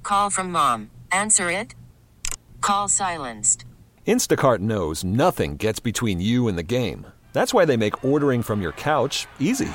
Call from mom. Answer it. Call silenced. Instacart knows nothing gets between you and the game. That's why they make ordering from your couch easy.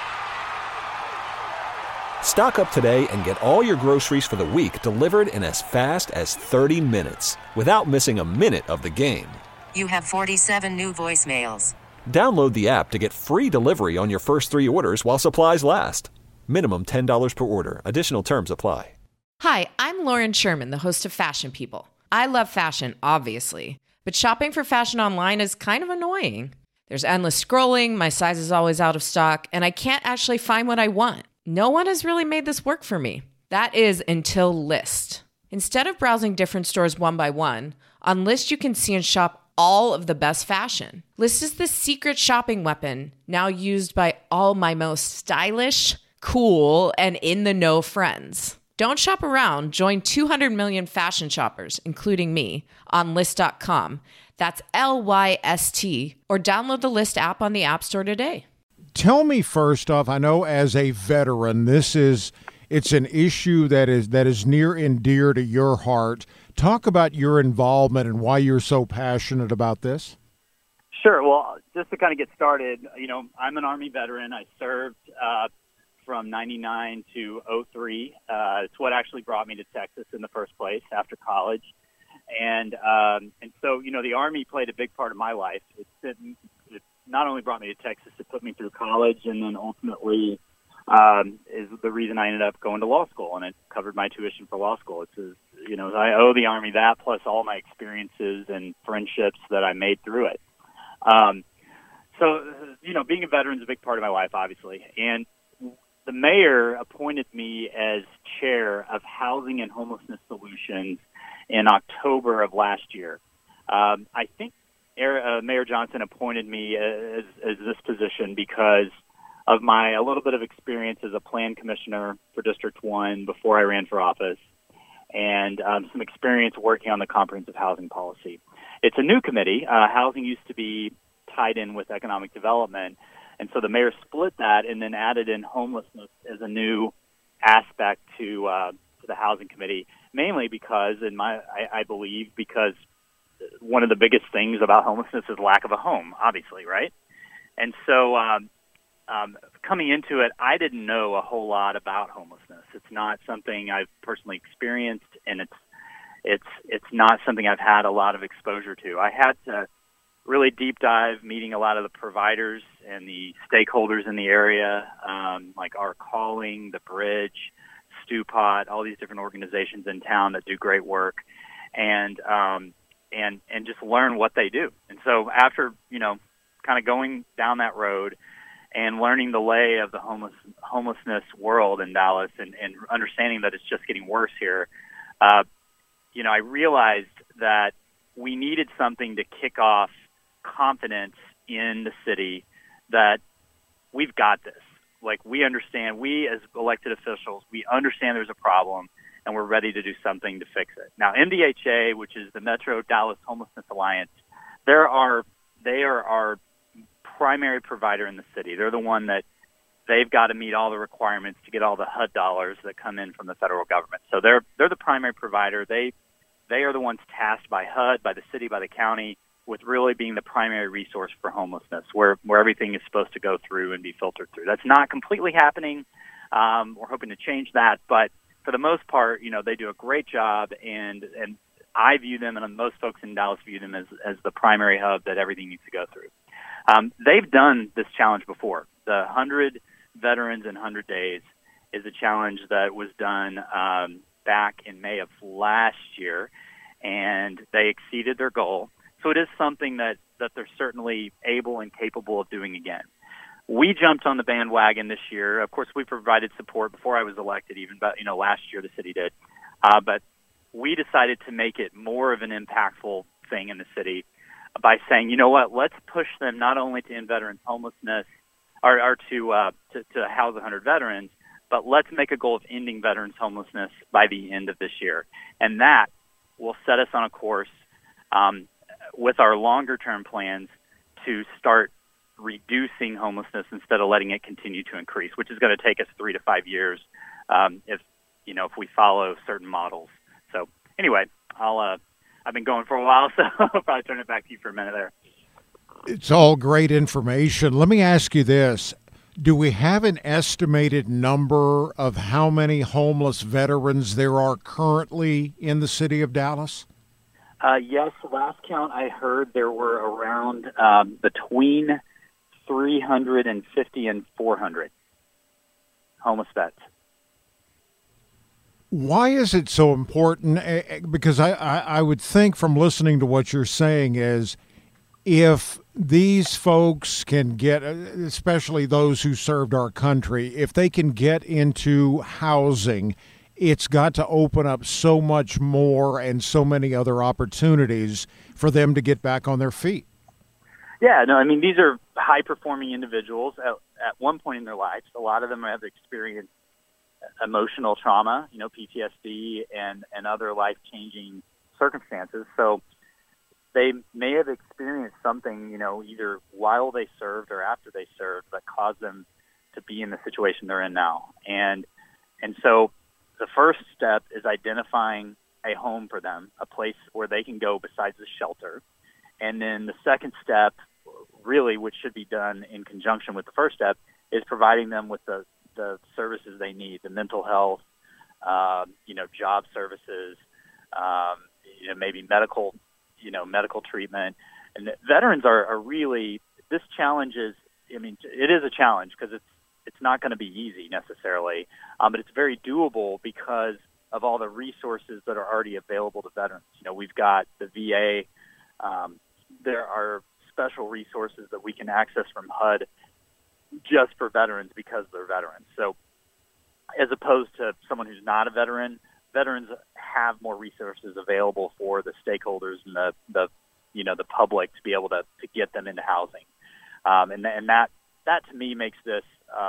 Stock up today and get all your groceries for the week delivered in as fast as 30 minutes without missing a minute of the game. You have 47 new voicemails. Download the app to get free delivery on your first 3 orders while supplies last. Minimum $10 per order. Additional terms apply. Hi, I'm Lauren Sherman, the host of Fashion People. I love fashion, obviously, but shopping for fashion online is kind of annoying. There's endless scrolling, my size is always out of stock, and I can't actually find what I want. No one has really made this work for me. That is until Lyst. Instead of browsing different stores one by one, on Lyst you can see and shop all of the best fashion. Lyst is the secret shopping weapon now used by all my most stylish, cool, and in-the-know friends. Don't shop around. Join 200 million fashion shoppers, including me, on Lyst.com. That's Lyst, or download the Lyst app on the App Store today. Tell me first off, I know as a veteran, it's an issue that is near and dear to your heart. Talk about your involvement and why you're so passionate about this. Sure. Well, just to kind of get started, I'm an Army veteran. I served from 99 to 03. It's what actually brought me to Texas in the first place after college. And so, the Army played a big part of my life. It not only brought me to Texas, it put me through college, and then ultimately is the reason I ended up going to law school, and it covered my tuition for law school. I owe the Army that, plus all my experiences and friendships that I made through it. So, being a veteran is a big part of my life, obviously. And the mayor appointed me as chair of Housing and Homelessness Solutions in October of last year. I think Mayor Johnson appointed me as this position because of a little bit of experience as a plan commissioner for District 1 before I ran for office, and some experience working on the comprehensive housing policy. It's a new committee. Housing used to be tied in with economic development, and so the mayor split that and then added in homelessness as a new aspect to the housing committee, mainly because, I believe, because one of the biggest things about homelessness is lack of a home, obviously, right? And so coming into it, I didn't know a whole lot about homelessness. It's not something I've personally experienced, and it's not something I've had a lot of exposure to. I had to really deep dive, meeting a lot of the providers and the stakeholders in the area, like Our Calling, The Bridge, StewPot, all these different organizations in town that do great work, and just learn what they do. And so after, kind of going down that road and learning the lay of the homelessness world in Dallas and understanding that it's just getting worse here, I realized that we needed something to kick off confidence in the city that we've got this. Like, we understand, we as elected officials, we understand there's a problem, and we're ready to do something to fix it. Now, MDHA, which is the Metro Dallas Homelessness Alliance, they are our primary provider in the city. They're the one that they've got to meet all the requirements to get all the HUD dollars that come in from the federal government. So they're the primary provider. They are the ones tasked by HUD, by the city, by the county, with really being the primary resource for homelessness, where everything is supposed to go through and be filtered through. That's not completely happening. We're hoping to change that, but for the most part, they do a great job, and I view them, and most folks in Dallas view them as the primary hub that everything needs to go through. They've done this challenge before. The 100 Veterans in 100 Days is a challenge that was done back in May of last year, and they exceeded their goal. So it is something that they're certainly able and capable of doing again. We jumped on the bandwagon this year. Of course, we provided support before I was elected, even, but last year the city did. But we decided to make it more of an impactful thing in the city by saying, you know what, let's push them not only to end veterans homelessness or to house 100 veterans, but let's make a goal of ending veterans homelessness by the end of this year. And that will set us on a course with our longer-term plans to start reducing homelessness instead of letting it continue to increase, which is going to take us 3 to 5 years if we follow certain models. So anyway, I've been going for a while, so I'll probably turn it back to you for a minute there. It's all great information. Let me ask you this. Do we have an estimated number of how many homeless veterans there are currently in the city of Dallas? Yes, last count I heard there were around between 350 and 400 homeless vets. Why is it so important? Because I would think from listening to what you're saying is if these folks can get, especially those who served our country, if they can get into housing, it's got to open up so much more and so many other opportunities for them to get back on their feet. Yeah, no, I mean, these are high-performing individuals at one point in their lives. A lot of them have experienced emotional trauma, PTSD and other life-changing circumstances. So they may have experienced something, either while they served or after they served that caused them to be in the situation they're in now. And so the first step is identifying a home for them, a place where they can go besides the shelter. And then the second step, really, which should be done in conjunction with the first step, is providing them with the services they need, the mental health, job services, maybe medical treatment. And veterans are really, this challenge is, it is a challenge because it's not going to be easy necessarily, but it's very doable because of all the resources that are already available to veterans. We've got the VA. There are special resources that we can access from HUD just for veterans because they're veterans. So as opposed to someone who's not a veteran, veterans have more resources available for the stakeholders and the public to be able to get them into housing. And that to me makes this,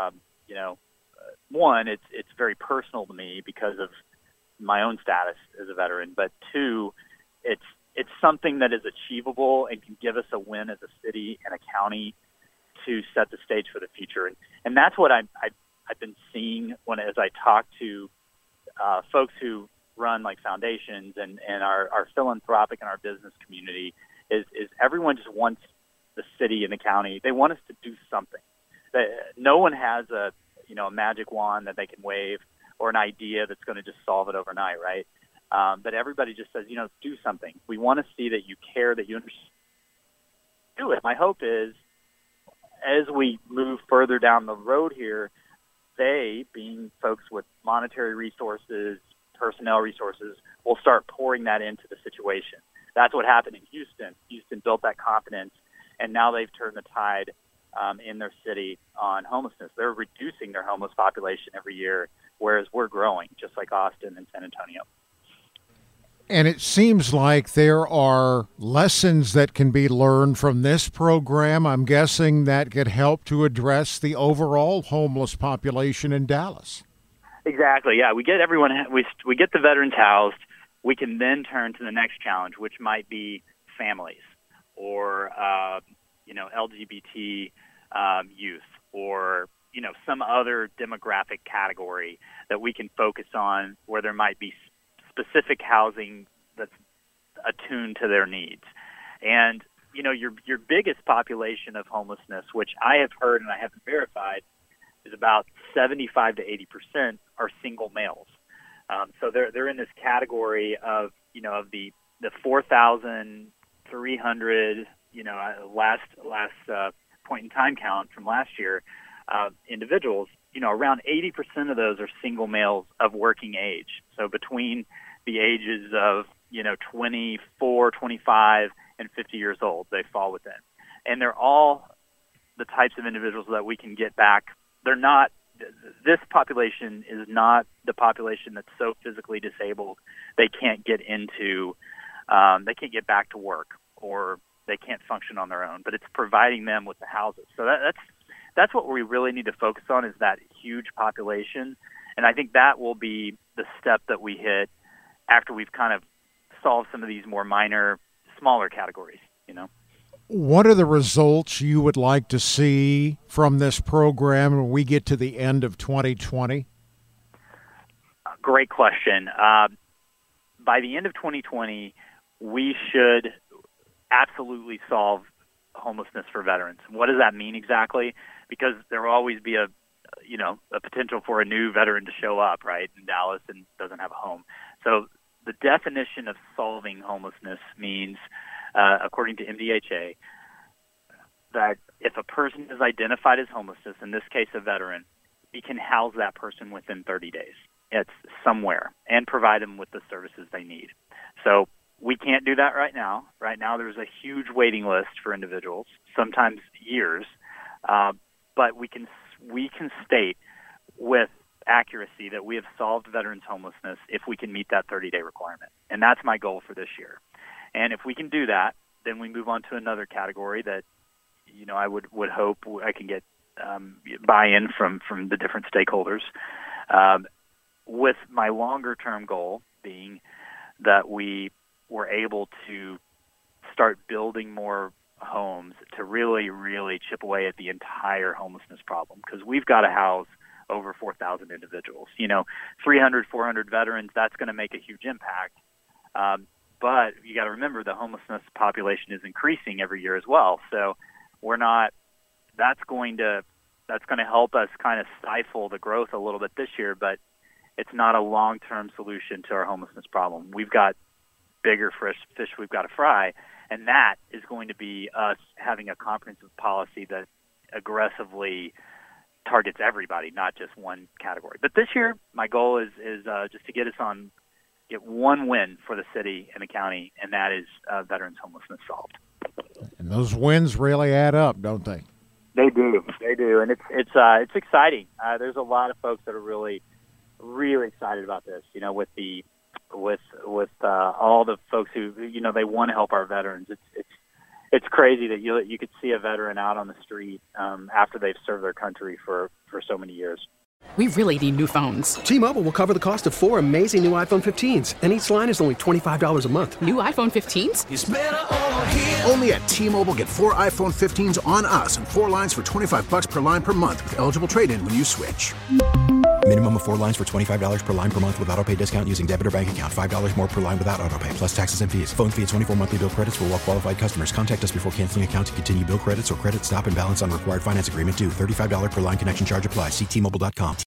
one, it's very personal to me because of my own status as a veteran, but two, it's something that is achievable and can give us a win as a city and a county to set the stage for the future. And that's what I've been seeing as I talk to folks who run like foundations and are philanthropic in our business community is everyone just wants the city and the county. They want us to do something. No one has a magic wand that they can wave or an idea that's going to just solve it overnight, right? But everybody just says, do something. We want to see that you care, that you understand. Do it. My hope is, as we move further down the road here, they, being folks with monetary resources, personnel resources, will start pouring that into the situation. That's what happened in Houston. Houston built that confidence, and now they've turned the tide in their city on homelessness. They're reducing their homeless population every year, whereas we're growing, just like Austin and San Antonio. And it seems like there are lessons that can be learned from this program, I'm guessing, that could help to address the overall homeless population in Dallas. Exactly, yeah. We get everyone, we get the veterans housed. We can then turn to the next challenge, which might be families or, LGBT youth or, some other demographic category that we can focus on where there might be specific housing that's attuned to their needs. And, your biggest population of homelessness, which I have heard and I haven't verified, is about 75 to 80% are single males. So they're in this category of, of the 4,300, last point in time count from last year, individuals, around 80% of those are single males of working age. So between the ages of, 24, 25, and 50 years old, they fall within. And they're all the types of individuals that we can get back. They're not, this population is not the population that's so physically disabled they can't get back to work or they can't function on their own, but it's providing them with the houses. So that's what we really need to focus on, is that huge population. And I think that will be the step that we hit after we've kind of solved some of these more minor, smaller categories, What are the results you would like to see from this program when we get to the end of 2020? Great question. By the end of 2020, we should absolutely solve homelessness for veterans. What does that mean exactly? Because there will always be a potential for a new veteran to show up, right, in Dallas and doesn't have a home. So the definition of solving homelessness means, according to MDHA, that if a person is identified as homelessness, in this case a veteran, we can house that person within 30 days. It's somewhere, and provide them with the services they need. So we can't do that right now. Right now there's a huge waiting list for individuals, sometimes years, but we can state with accuracy that we have solved veterans' homelessness if we can meet that 30-day requirement. And that's my goal for this year. And if we can do that, then we move on to another category that, I would hope I can get buy-in from the different stakeholders, with my longer-term goal being that we were able to start building more homes to really, really chip away at the entire homelessness problem, because we've got to house over 4,000 individuals. 300, 400 veterans, that's going to make a huge impact. But you got to remember the homelessness population is increasing every year as well. So that's going to help us kind of stifle the growth a little bit this year, but it's not a long-term solution to our homelessness problem. We've got bigger fish we've got to fry, and that is going to be us having a comprehensive policy that aggressively targets everybody, not just one category. But this year, my goal is just to get one win for the city and the county, and that is veterans homelessness solved. And those wins really add up, don't they? They do, and it's exciting. There's a lot of folks that are really, really excited about this. With all the folks who they want to help our veterans. It's crazy that you could see a veteran out on the street after they've served their country for so many years. We really need new phones. T-Mobile will cover the cost of 4 amazing new iPhone 15s, and each line is only $25 a month. New iPhone 15s? It's better over here. Only at T-Mobile, get 4 iPhone 15s on us and 4 lines for $25 per line per month with eligible trade-in when you switch. Minimum of 4 lines for $25 per line per month with autopay discount using debit or bank account. $5 more per line without autopay, plus taxes and fees. Phone fee at 24 monthly bill credits for well-qualified customers. Contact us before canceling account to continue bill credits or credit stop and balance on required finance agreement due. $35 per line connection charge applies. See T-Mobile.com.